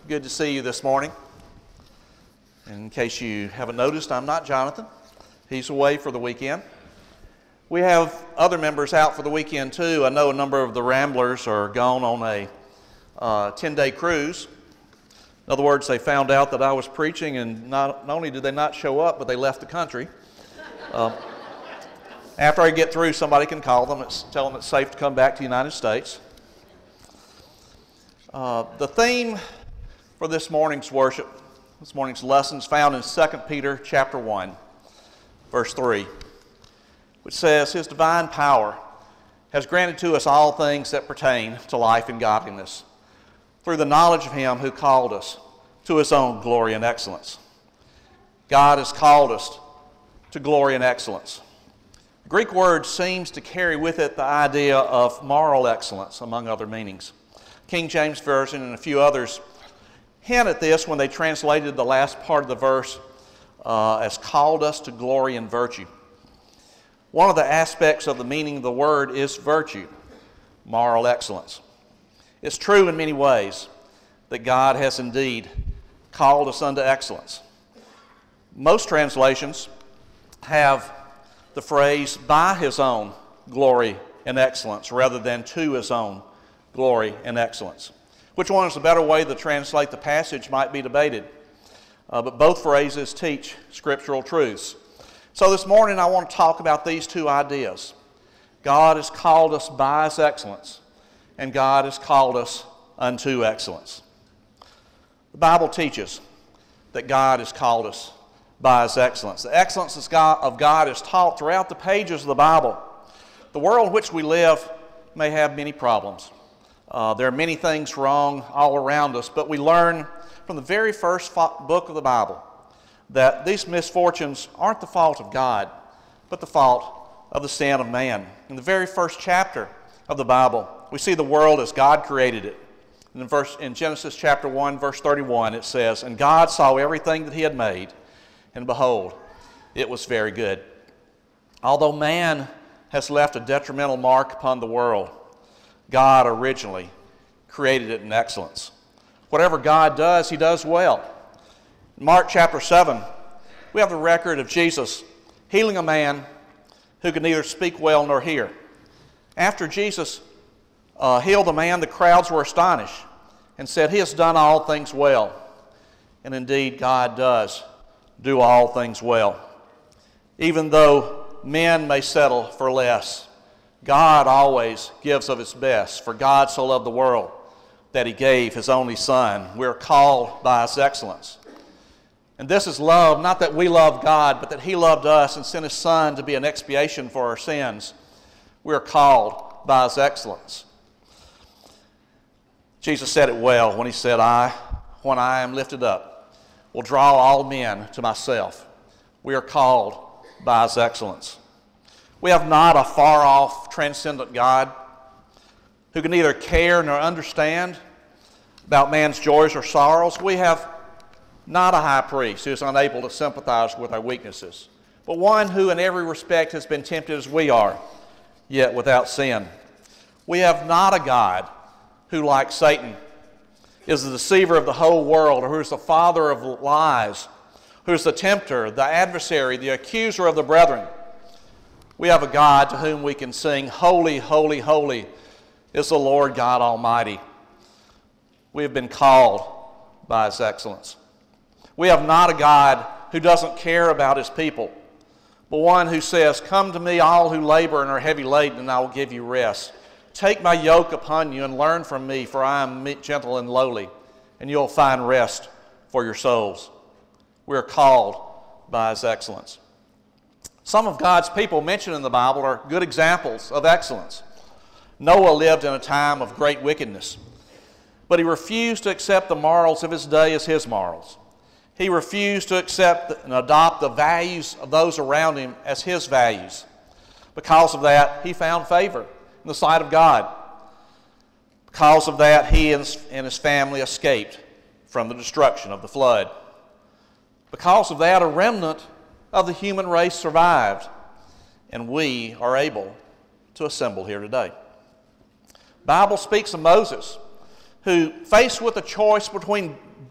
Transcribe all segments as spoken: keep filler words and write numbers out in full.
Good to see you this morning. In case you haven't noticed, I'm not Jonathan. He's away for the weekend. We have other members out for the weekend too. I know a number of the Ramblers are gone on a uh, ten-day cruise. In other words, they found out that I was preaching, and not, not only did they not show up, but they left the country. Uh, after I get through, somebody can call them and tell them it's safe to come back to the United States. Uh, the theme for this morning's worship, this morning's lesson, is found in Second Peter chapter one, verse three, which says, "His divine power has granted to us all things that pertain to life and godliness, through the knowledge of Him who called us to His own glory and excellence." God has called us to glory and excellence. The Greek word seems to carry with it the idea of moral excellence, among other meanings. King James Version and a few others hint at this when they translated the last part of the verse uh, as "called us to glory and virtue." One of the aspects of the meaning of the word is virtue, moral excellence. It's true in many ways that God has indeed called us unto excellence. Most translations have the phrase "by His own glory and excellence" rather than "to His own glory and excellence." Which one is the better way to translate the passage might be debated, uh, but both phrases teach scriptural truths. So this morning I want to talk about these two ideas. God has called us by His excellence, and God has called us unto excellence. The Bible teaches that God has called us by His excellence. The excellence of God is taught throughout the pages of the Bible. The world in which we live may have many problems. Uh, there are many things wrong all around us, but we learn from the very first book of the Bible that these misfortunes aren't the fault of God, but the fault of the sin of man. In the very first chapter of the Bible, we see the world as God created it. In, verse, in Genesis chapter one, verse thirty-one, it says, "And God saw everything that He had made, and behold, it was very good." Although man has left a detrimental mark upon the world, God originally created it in excellence. Whatever God does, He does well. In Mark chapter seven, we have the record of Jesus healing a man who could neither speak well nor hear. After Jesus uh, healed the man, the crowds were astonished and said, "He has done all things well." And indeed, God does do all things well. Even though men may settle for less, God always gives of His best. "For God so loved the world that He gave His only Son." We're called by His excellence. And this is love, not that we love God, but that He loved us and sent His Son to be an expiation for our sins. We're called by His excellence. Jesus said it well when He said, "I, when I am lifted up, will draw all men to myself." We are called by His excellence. We have not a far-off, transcendent God who can neither care nor understand about man's joys or sorrows. We have not a high priest who is unable to sympathize with our weaknesses, but one who in every respect has been tempted as we are, yet without sin. We have not a God who, like Satan, is the deceiver of the whole world, or who is the father of lies, who is the tempter, the adversary, the accuser of the brethren. We have a God to whom we can sing, "Holy, holy, holy is the Lord God Almighty." We have been called by His excellence. We have not a God who doesn't care about His people, but one who says, "Come to me, all who labor and are heavy laden, and I will give you rest. Take my yoke upon you and learn from me, for I am gentle and lowly, and you'll find rest for your souls." We are called by His excellence. Some of God's people mentioned in the Bible are good examples of excellence. Noah lived in a time of great wickedness, but he refused to accept the morals of his day as his morals. He refused to accept and adopt the values of those around him as his values. Because of that, he found favor in the sight of God. Because of that, he and his family escaped from the destruction of the flood. Because of that, a remnant of the human race survived, and we are able to assemble here today. The Bible speaks of Moses, who, faced with a choice between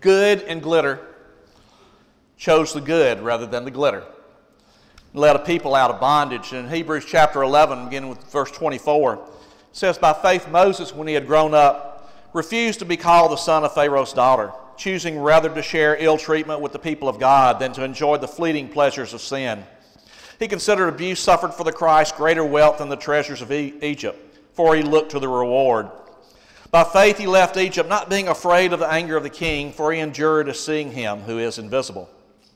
good and glitter, chose the good rather than the glitter, led a people out of bondage. In Hebrews chapter eleven, beginning with verse twenty-four, it says, by faith Moses, when he had grown up, refused to be called the son of Pharaoh's daughter, choosing rather to share ill treatment with the people of God than to enjoy the fleeting pleasures of sin. He considered abuse suffered for the Christ greater wealth than the treasures of e- Egypt, for he looked to the reward. By faith he left Egypt, not being afraid of the anger of the king, for he endured as seeing him who is invisible.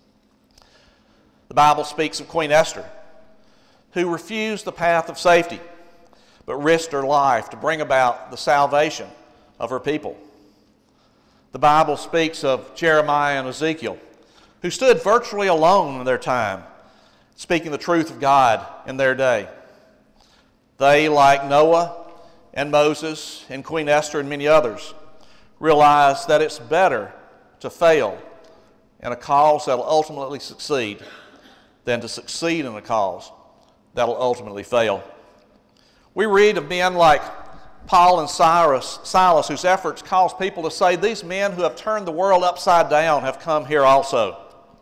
The Bible speaks of Queen Esther, who refused the path of safety, but risked her life to bring about the salvation of her people. The Bible speaks of Jeremiah and Ezekiel, who stood virtually alone in their time, speaking the truth of God in their day. They, like Noah and Moses and Queen Esther and many others, realized that it's better to fail in a cause that will ultimately succeed than to succeed in a cause that will ultimately fail. We read of men like Paul and Cyrus, Silas, whose efforts caused people to say, these men who have turned the world upside down have come here also.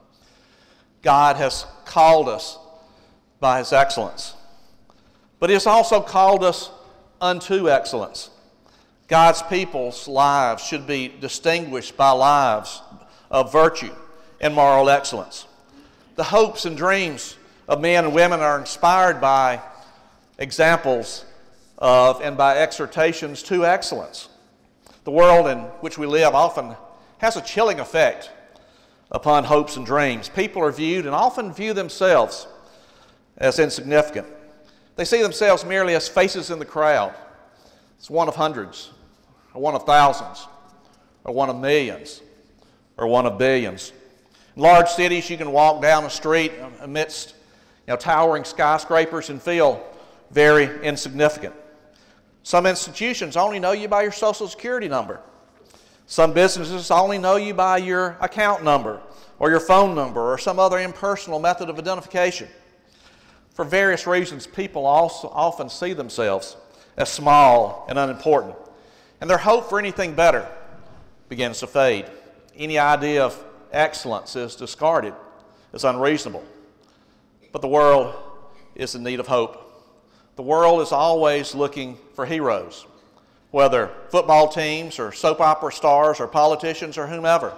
God has called us by his excellence, but he has also called us unto excellence. God's people's lives should be distinguished by lives of virtue and moral excellence. The hopes and dreams of men and women are inspired by examples of and by exhortations to excellence. The world in which we live often has a chilling effect upon hopes and dreams. People are viewed and often view themselves as insignificant. They see themselves merely as faces in the crowd. It's one of hundreds, or one of thousands, or one of millions, or one of billions. In large cities, you can walk down the street amidst you know, towering skyscrapers and feel very insignificant. Some institutions only know you by your social security number. Some businesses only know you by your account number or your phone number or some other impersonal method of identification. For various reasons, people also often see themselves as small and unimportant, and their hope for anything better begins to fade. Any idea of excellence is discarded as unreasonable. But the world is in need of hope. The world is always looking for heroes, whether football teams or soap opera stars or politicians or whomever.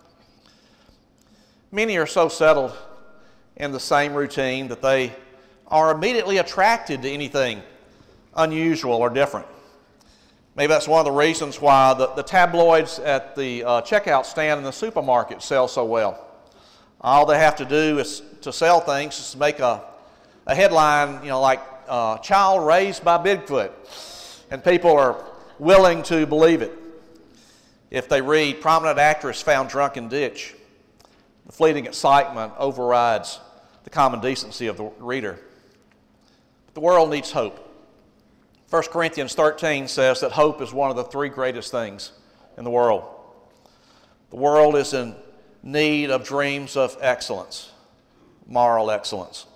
Many are so settled in the same routine that they are immediately attracted to anything unusual or different. Maybe that's one of the reasons why the, the tabloids at the uh, checkout stand in the supermarket sell so well. All they have to do is to sell things is to make a, a headline, you know, like uh, child raised by Bigfoot, and people are willing to believe it. If they read prominent actress found drunk in ditch, the fleeting excitement overrides the common decency of the reader. But the world needs hope. First Corinthians thirteen says that hope is one of the three greatest things in the world. The world is in need of dreams of excellence, moral excellence.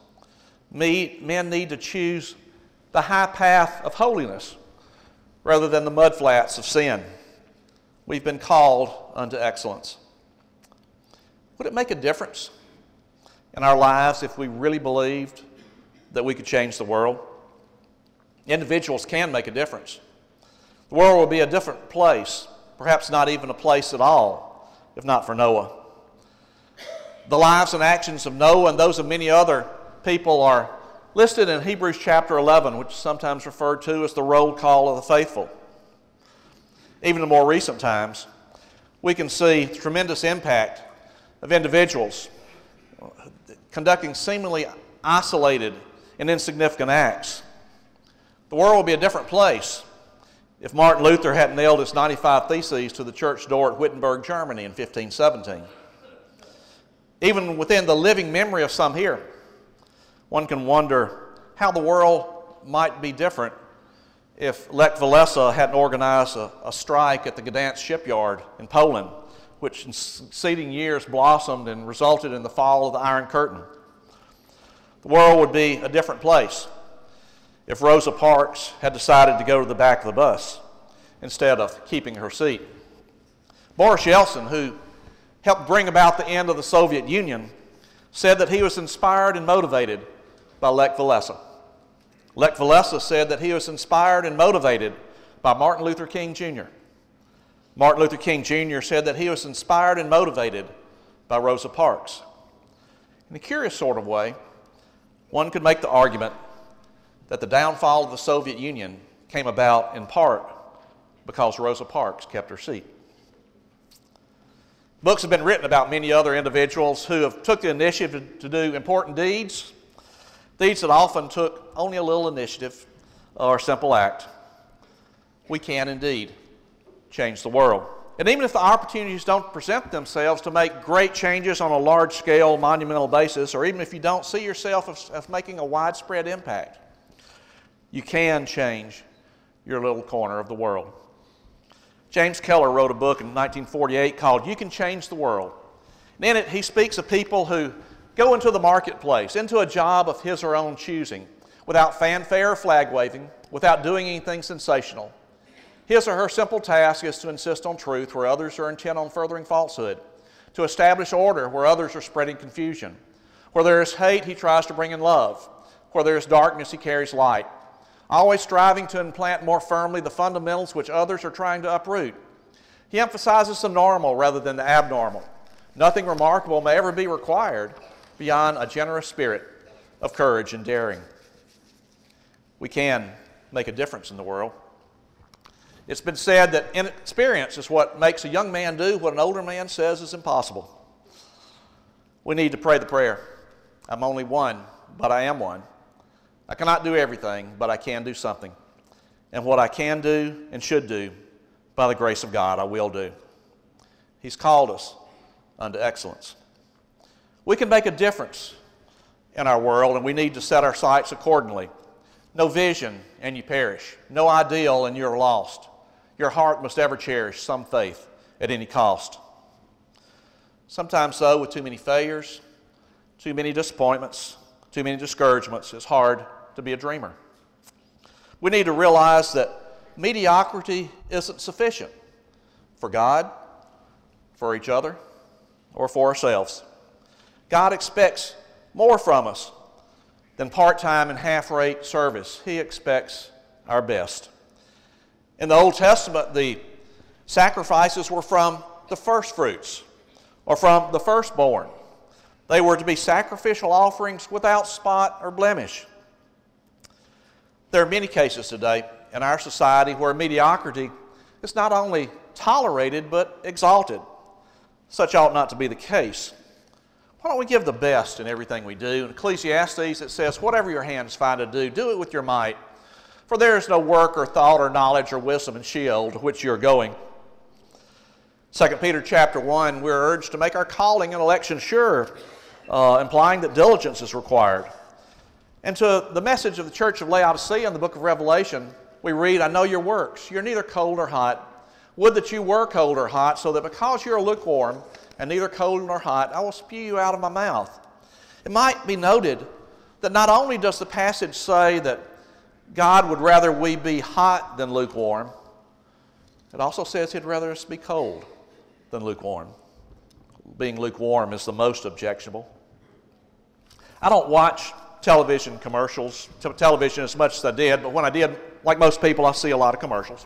Men need to choose the high path of holiness rather than the mudflats of sin. We've been called unto excellence. Would it make a difference in our lives if we really believed that we could change the world? Individuals can make a difference. The world would be a different place, perhaps not even a place at all, if not for Noah. The lives and actions of Noah and those of many other people are listed in Hebrews chapter eleven, which is sometimes referred to as the roll call of the faithful. Even in more recent times, we can see the tremendous impact of individuals conducting seemingly isolated and insignificant acts. The world would be a different place if Martin Luther hadn't nailed his ninety-five Theses to the church door at Wittenberg, Germany in fifteen seventeen. Even within the living memory of some here, one can wonder how the world might be different if Lech Walesa hadn't organized a, a strike at the Gdansk shipyard in Poland, which in succeeding years blossomed and resulted in the fall of the Iron Curtain. The world would be a different place if Rosa Parks had decided to go to the back of the bus instead of keeping her seat. Boris Yeltsin, who helped bring about the end of the Soviet Union, said that he was inspired and motivated by Lech Walesa. Lech Walesa said that he was inspired and motivated by Martin Luther King Junior Martin Luther King Junior said that he was inspired and motivated by Rosa Parks. In a curious sort of way, one could make the argument that the downfall of the Soviet Union came about in part because Rosa Parks kept her seat. Books have been written about many other individuals who have took the initiative to do important deeds, deeds that often took only a little initiative or a simple act. We can indeed change the world. And even if the opportunities don't present themselves to make great changes on a large-scale, monumental basis, or even if you don't see yourself as, as making a widespread impact, you can change your little corner of the world. James Keller wrote a book in nineteen forty-eight called You Can Change the World. And in it, he speaks of people who go into the marketplace, into a job of his or her own choosing, without fanfare or flag waving, without doing anything sensational. His or her simple task is to insist on truth where others are intent on furthering falsehood, to establish order where others are spreading confusion. Where there is hate, he tries to bring in love. Where there is darkness, he carries light, always striving to implant more firmly the fundamentals which others are trying to uproot. He emphasizes the normal rather than the abnormal. Nothing remarkable may ever be required beyond a generous spirit of courage and daring. We can make a difference in the world. It's been said that inexperience is what makes a young man do what an older man says is impossible. We need to pray the prayer, I'm only one, but I am one. I cannot do everything, but I can do something. And what I can do and should do, by the grace of God, I will do. He's called us unto excellence. We can make a difference in our world, and we need to set our sights accordingly. No vision, and you perish. No ideal, and you're lost. Your heart must ever cherish some faith at any cost. Sometimes, though, with too many failures, too many disappointments, too many discouragements, it's hard to be a dreamer. We need to realize that mediocrity isn't sufficient for God, for each other, or for ourselves. God expects more from us than part-time and half-rate service. He expects our best. In the Old Testament, the sacrifices were from the first fruits or from the firstborn. They were to be sacrificial offerings without spot or blemish. There are many cases today in our society where mediocrity is not only tolerated but exalted. Such ought not to be the case. Why don't we give the best in everything we do? In Ecclesiastes it says, whatever your hands find to do, do it with your might. For there is no work or thought or knowledge or wisdom in Sheol to which you are going. Second Peter chapter one, we're urged to make our calling and election sure, uh, implying that diligence is required. And to the message of the church of Laodicea in the book of Revelation, we read, I know your works. You're neither cold nor hot. Would that you were cold or hot, so that because you are lukewarm and neither cold nor hot, I will spew you out of my mouth. It might be noted that not only does the passage say that God would rather we be hot than lukewarm, it also says he'd rather us be cold than lukewarm. Being lukewarm is the most objectionable. I don't watch television commercials, t- television as much as I did, but when I did, like most people, I see a lot of commercials.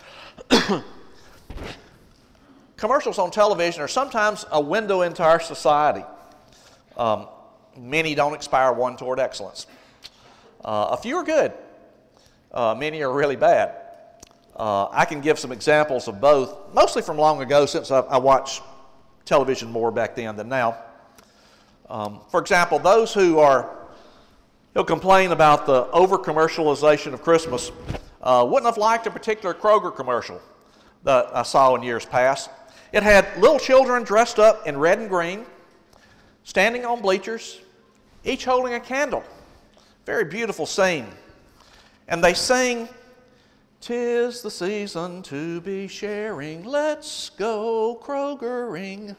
Commercials on television are sometimes a window into our society. Um, many don't inspire one toward excellence. Uh, a few are good. Uh, many are really bad. Uh, I can give some examples of both, mostly from long ago since I, I watched television more back then than now. Um, for example, those who are who complain about the over-commercialization of Christmas uh, wouldn't have liked a particular Kroger commercial that I saw in years past. It had little children dressed up in red and green, standing on bleachers, each holding a candle. Very beautiful scene. And they sing, "'Tis the season to be sharing, let's go Krogering."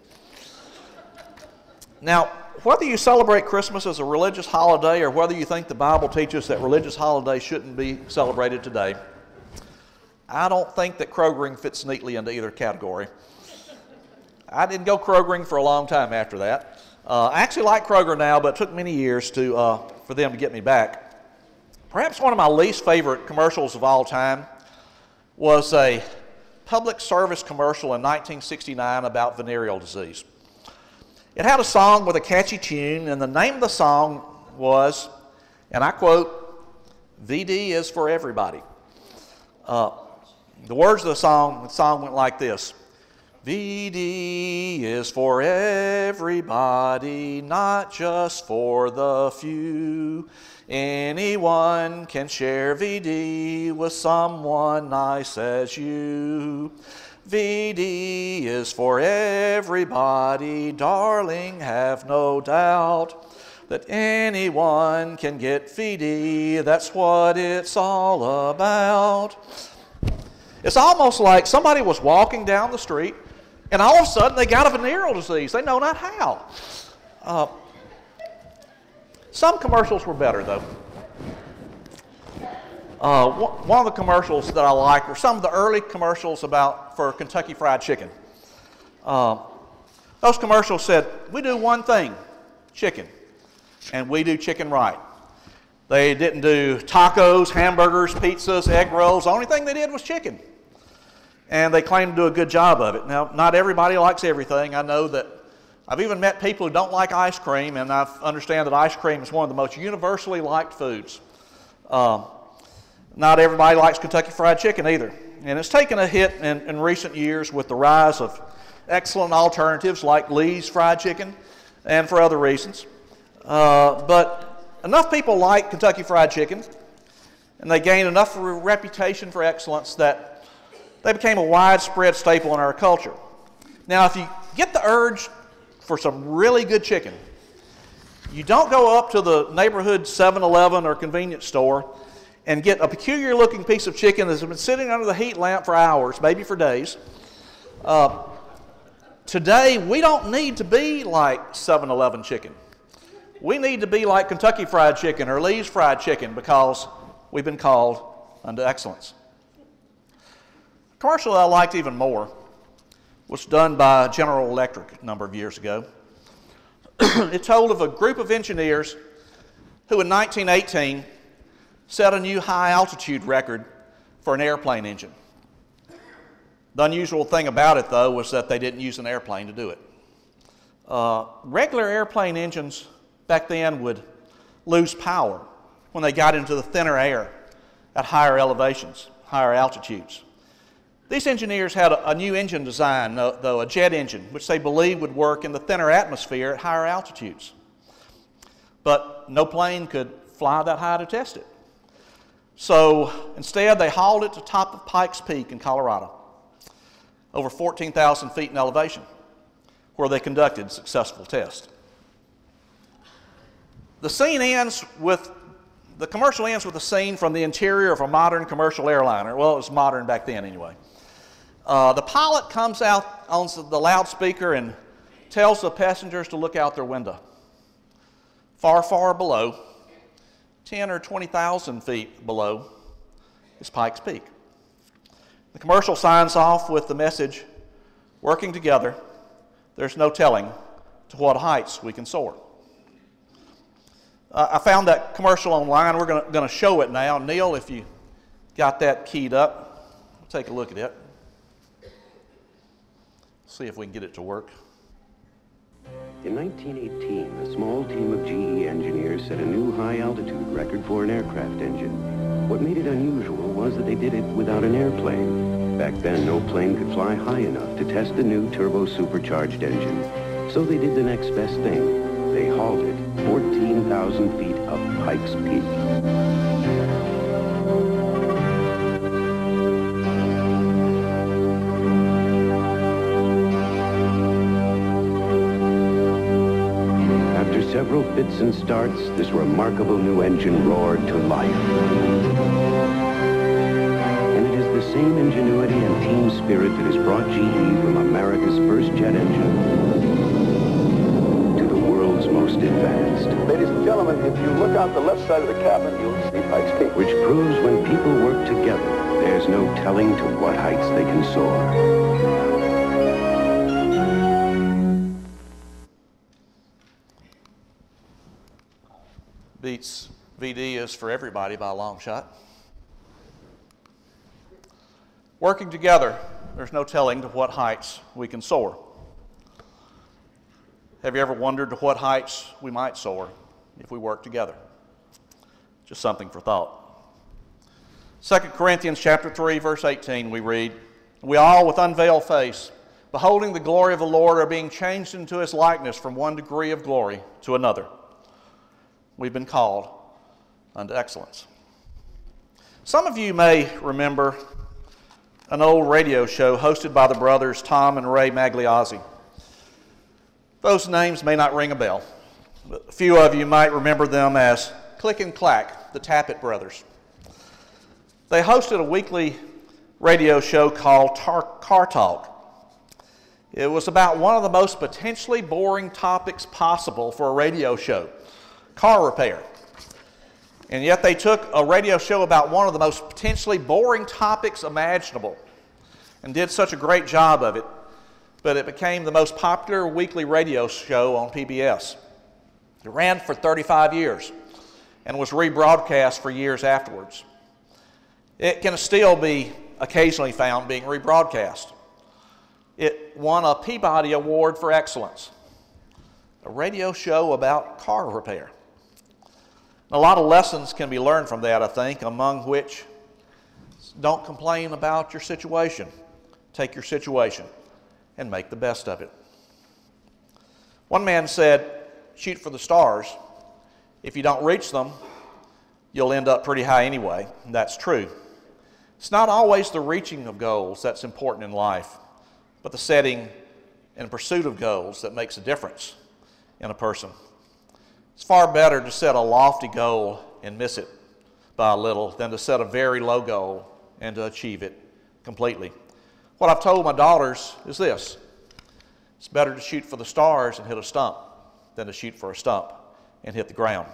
Now, whether you celebrate Christmas as a religious holiday or whether you think the Bible teaches that religious holidays shouldn't be celebrated today, I don't think that Krogering fits neatly into either category. I didn't go Krogering for a long time after that. Uh, I actually like Kroger now, but it took many years to, uh, for them to get me back. Perhaps one of my least favorite commercials of all time was a public service commercial in nineteen sixty-nine about venereal disease. It had a song with a catchy tune, and the name of the song was, and I quote, V D is for everybody. Uh, the words of the song, the song went like this. V D is for everybody, not just for the few. Anyone can share V D with someone nice as you. V D is for everybody, darling, have no doubt that anyone can get V D, that's what it's all about. It's almost like somebody was walking down the street and all of a sudden they got a venereal disease. They know not how. Uh, some commercials were better, though. Uh, one of the commercials that I like were some of the early commercials about for Kentucky Fried Chicken. Uh, those commercials said, we do one thing, chicken, and we do chicken right. They didn't do tacos, hamburgers, pizzas, egg rolls. The only thing they did was chicken. And they claim to do a good job of it. Now, not everybody likes everything. I know that I've even met people who don't like ice cream, and I understand that ice cream is one of the most universally liked foods. Um, not everybody likes Kentucky Fried Chicken either. And it's taken a hit in, in recent years with the rise of excellent alternatives like Lee's Fried Chicken and for other reasons. Uh, but enough people like Kentucky Fried Chicken, and they gained enough reputation for excellence that they became a widespread staple in our culture. Now, if you get the urge for some really good chicken, you don't go up to the neighborhood seven eleven or convenience store and get a peculiar looking piece of chicken that's been sitting under the heat lamp for hours, maybe for days. Uh, today, we don't need to be like seven eleven chicken. We need to be like Kentucky Fried Chicken or Lee's Fried Chicken because we've been called unto excellence. A commercial that I liked even more was done by General Electric a number of years ago. It told of a group of engineers who in nineteen eighteen set a new high altitude record for an airplane engine. The unusual thing about it, though, was that they didn't use an airplane to do it. Uh, regular airplane engines back then would lose power when they got into the thinner air at higher elevations, higher altitudes. These engineers had a, a new engine design, though, a jet engine, which they believed would work in the thinner atmosphere at higher altitudes. But no plane could fly that high to test it. So instead, they hauled it to the top of Pikes Peak in Colorado, over fourteen thousand feet in elevation, where they conducted successful tests. The scene ends with, the commercial ends with a scene from the interior of a modern commercial airliner. Well, it was modern back then anyway. Uh, the pilot comes out on the loudspeaker and tells the passengers to look out their window. Far, far below, ten or twenty thousand feet below, is Pikes Peak. The commercial signs off with the message, working together, there's no telling to what heights we can soar. Uh, I found that commercial online. We're going to show it now. Neil, if you got that keyed up, take a look at it. See if we can get it to work. In nineteen eighteen, a small team of G E engineers set a new high-altitude record for an aircraft engine. What made it unusual was that they did it without an airplane. Back then, no plane could fly high enough to test the new turbo-supercharged engine. So they did the next best thing. They hauled it fourteen thousand feet up Pikes Peak. Several fits and starts, this remarkable new engine roared to life. And it is the same ingenuity and team spirit that has brought G E from America's first jet engine to the world's most advanced. Ladies and gentlemen, if you look out the left side of the cabin, you'll see Pikes Peak. Which proves when people work together, there's no telling to what heights they can soar. beats V D is for everybody by a long shot. Working together, there's no telling to what heights we can soar. Have you ever wondered to what heights we might soar if we work together? Just something for thought. Second Corinthians chapter three, verse eighteen, we read, "We all with unveiled face, beholding the glory of the Lord, are being changed into his likeness from one degree of glory to another." We've been called unto excellence. Some of you may remember an old radio show hosted by the brothers Tom and Ray Magliozzi. Those names may not ring a bell, but a few of you might remember them as Click and Clack, the Tappet brothers. They hosted a weekly radio show called Tar- Car Talk. It was about one of the most potentially boring topics possible for a radio show, car repair. And yet they took a radio show about one of the most potentially boring topics imaginable and did such a great job of it, but it became the most popular weekly radio show on P B S. It ran for thirty-five years and was rebroadcast for years afterwards. It can still be occasionally found being rebroadcast. It won a Peabody Award for excellence, a radio show about car repair. A lot of lessons can be learned from that, I think, among which don't complain about your situation. Take your situation and make the best of it. One man said, shoot for the stars. If you don't reach them, you'll end up pretty high anyway. And that's true. It's not always the reaching of goals that's important in life, but the setting and pursuit of goals that makes a difference in a person. It's far better to set a lofty goal and miss it by a little than to set a very low goal and to achieve it completely. What I've told my daughters is this: it's better to shoot for the stars and hit a stump than to shoot for a stump and hit the ground.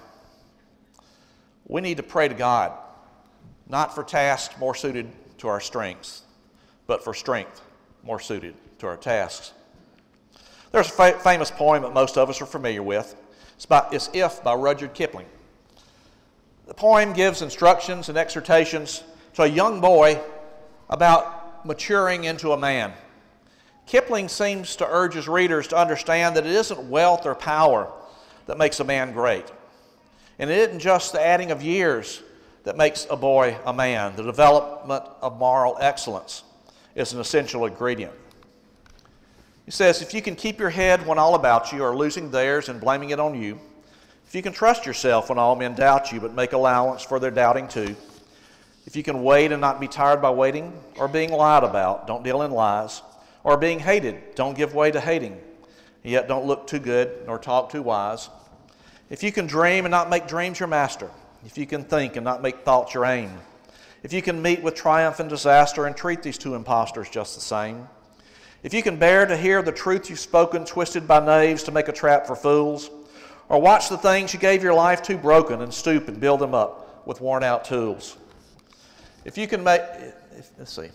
We need to pray to God, not for tasks more suited to our strengths, but for strength more suited to our tasks. There's a fa- famous poem that most of us are familiar with. It's, by, it's If by Rudyard Kipling. The poem gives instructions and exhortations to a young boy about maturing into a man. Kipling seems to urge his readers to understand that it isn't wealth or power that makes a man great. And it isn't just the adding of years that makes a boy a man. The development of moral excellence is an essential ingredient. He says, if you can keep your head when all about you are losing theirs and blaming it on you, if you can trust yourself when all men doubt you but make allowance for their doubting too, if you can wait and not be tired by waiting, or being lied about, don't deal in lies, or being hated, don't give way to hating, yet don't look too good nor talk too wise. If you can dream and not make dreams your master, if you can think and not make thoughts your aim, if you can meet with triumph and disaster and treat these two impostors just the same, if you can bear to hear the truth you've spoken twisted by knaves to make a trap for fools, or watch the things you gave your life to broken and stoop and build them up with worn out tools. If you can make, if, let's see,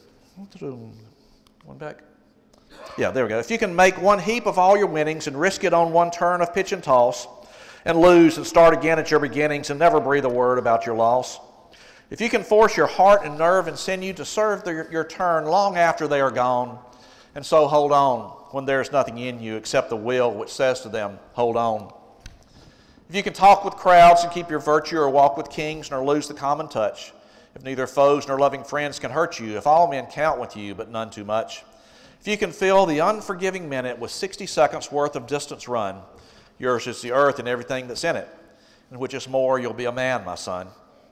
one back. Yeah, there we go. If you can make one heap of all your winnings and risk it on one turn of pitch and toss, and lose and start again at your beginnings and never breathe a word about your loss. If you can force your heart and nerve and sinew to serve the, your turn long after they are gone, and so hold on when there is nothing in you except the will which says to them, hold on. If you can talk with crowds and keep your virtue, or walk with kings nor lose the common touch, if neither foes nor loving friends can hurt you, if all men count with you but none too much, if you can fill the unforgiving minute with sixty seconds worth of distance run, yours is the earth and everything that's in it, and which is more, you'll be a man, my son.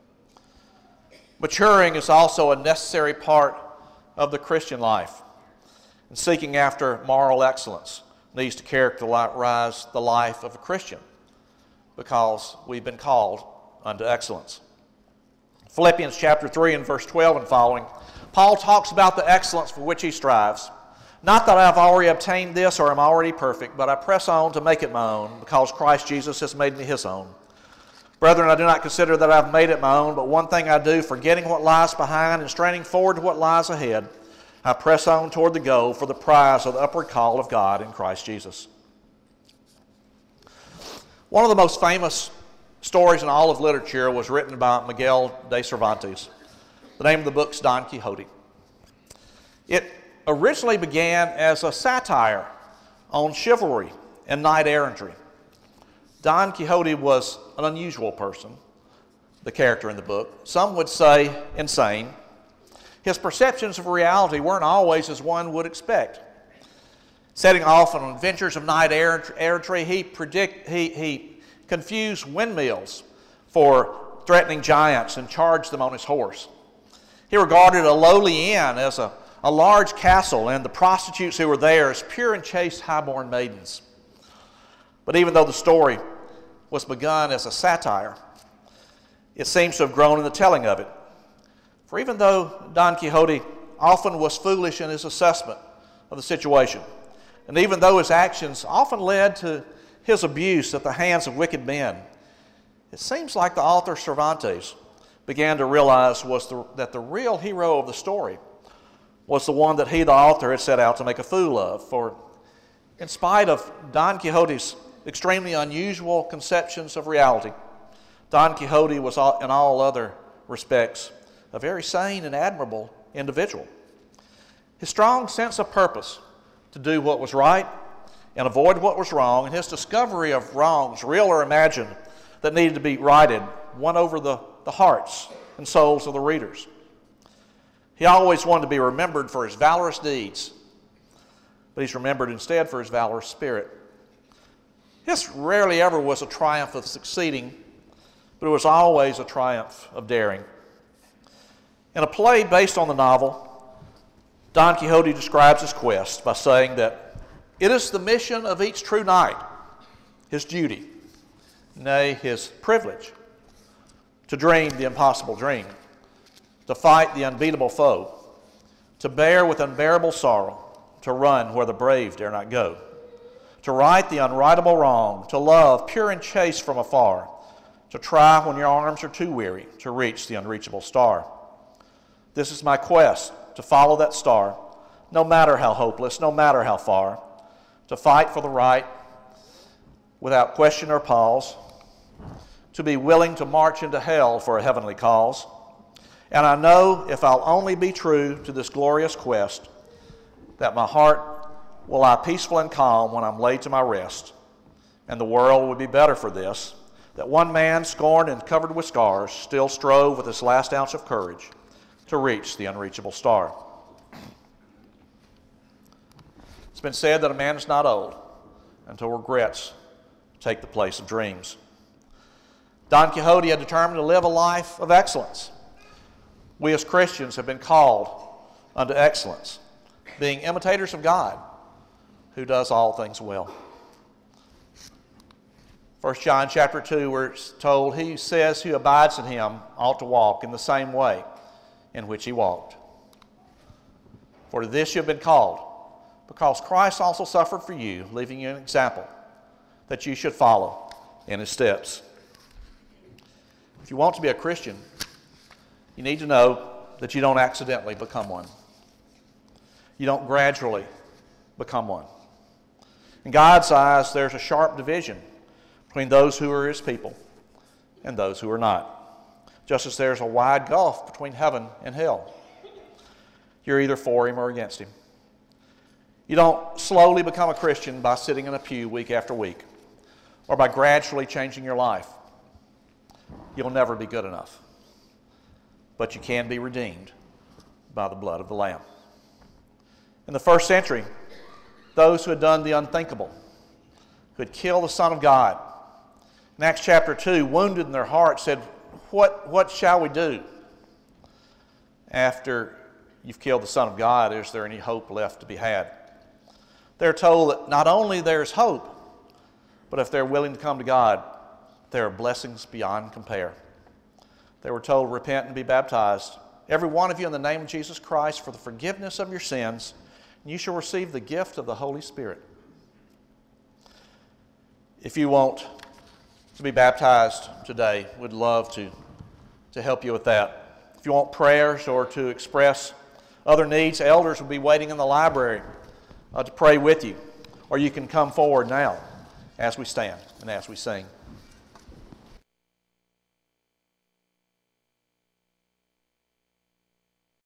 Maturing is also a necessary part of the Christian life, and seeking after moral excellence needs to characterize the life of a Christian, because we've been called unto excellence. Philippians chapter three and verse twelve and following, Paul talks about the excellence for which he strives. Not that I have already obtained this or am already perfect, but I press on to make it my own, because Christ Jesus has made me his own. Brethren, I do not consider that I have made it my own, but one thing I do, forgetting what lies behind and straining forward to what lies ahead, I press on toward the goal for the prize of the upward call of God in Christ Jesus. One of the most famous stories in all of literature was written by Miguel de Cervantes. The name of the book's Don Quixote. It originally began as a satire on chivalry and knight-errantry. Don Quixote was an unusual person, the character in the book. Some would say insane. His perceptions of reality weren't always as one would expect. Setting off on adventures of knight-errantry, he, predict, he, he confused windmills for threatening giants and charged them on his horse. He regarded a lowly inn as a, a large castle and the prostitutes who were there as pure and chaste highborn maidens. But even though the story was begun as a satire, it seems to have grown in the telling of it. For even though Don Quixote often was foolish in his assessment of the situation, and even though his actions often led to his abuse at the hands of wicked men, it seems like the author Cervantes began to realize was the, that the real hero of the story was the one that he, the author, had set out to make a fool of. For in spite of Don Quixote's extremely unusual conceptions of reality, Don Quixote was in all other respects a very sane and admirable individual. His strong sense of purpose to do what was right and avoid what was wrong, and his discovery of wrongs, real or imagined, that needed to be righted, won over the, the hearts and souls of the readers. He always wanted to be remembered for his valorous deeds, but he's remembered instead for his valorous spirit. This rarely ever was a triumph of succeeding, but it was always a triumph of daring. In a play based on the novel, Don Quixote describes his quest by saying that it is the mission of each true knight, his duty, nay, his privilege, to dream the impossible dream, to fight the unbeatable foe, to bear with unbearable sorrow, to run where the brave dare not go, to right the unrightable wrong, to love pure and chaste from afar, to try when your arms are too weary to reach the unreachable star. This is my quest, to follow that star, no matter how hopeless, no matter how far, to fight for the right without question or pause, to be willing to march into hell for a heavenly cause. And I know if I'll only be true to this glorious quest, that my heart will lie peaceful and calm when I'm laid to my rest, and the world would be better for this, that one man, scorned and covered with scars, still strove with his last ounce of courage to reach the unreachable star. It's been said that a man is not old until regrets take the place of dreams. Don Quixote had determined to live a life of excellence. We as Christians have been called unto excellence, being imitators of God, who does all things well. First John chapter two, we're told, he says who abides in him ought to walk in the same way in which he walked. For to this you have been called, because Christ also suffered for you, leaving you an example, that you should follow in his steps. If you want to be a Christian, you need to know that you don't accidentally become one. You don't gradually become one. In God's eyes, there's a sharp division between those who are his people and those who are not. Just as there's a wide gulf between heaven and hell. You're either for him or against him. You don't slowly become a Christian by sitting in a pew week after week or by gradually changing your life. You'll never be good enough. But you can be redeemed by the blood of the Lamb. In the first century, those who had done the unthinkable, who had killed the Son of God, in Acts chapter two, wounded in their hearts, said, What, what shall we do? After you've killed the Son of God, is there any hope left to be had? They're told that not only there's hope, but if they're willing to come to God, there are blessings beyond compare. They were told, repent and be baptized, every one of you in the name of Jesus Christ for the forgiveness of your sins, and you shall receive the gift of the Holy Spirit. If you want to be baptized today, we'd love to, to help you with that. If you want prayers or to express other needs, elders will be waiting in the library uh, to pray with you. Or you can come forward now as we stand and as we sing.